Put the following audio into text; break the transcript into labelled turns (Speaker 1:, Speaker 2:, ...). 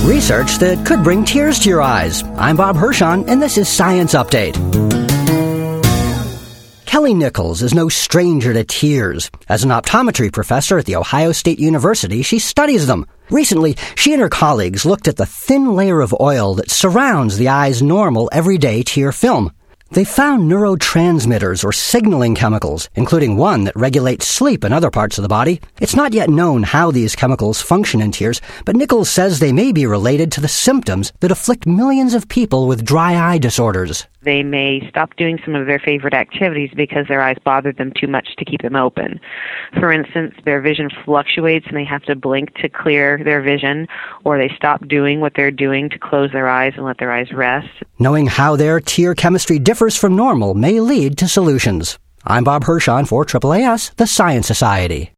Speaker 1: Research that could bring tears to your eyes. I'm Bob Hirschon, and this is Science Update. Kelly Nichols is no stranger to tears. As an optometry professor at The Ohio State University, she studies them. Recently, she and her colleagues looked at the thin layer of oil that surrounds the eye's normal everyday tear film. They found neurotransmitters or signaling chemicals, including one that regulates sleep in other parts of the body. It's not yet known how these chemicals function in tears, but Nichols says they may be related to the symptoms that afflict millions of people with dry eye disorders.
Speaker 2: They may stop doing some of their favorite activities because their eyes bother them too much to keep them open. For instance, their vision fluctuates and they have to blink to clear their vision, or they stop doing what they're doing to close their eyes and let their eyes rest.
Speaker 1: Knowing how their tear chemistry differs from normal may lead to solutions. I'm Bob Hirschon for AAAS, the Science Society.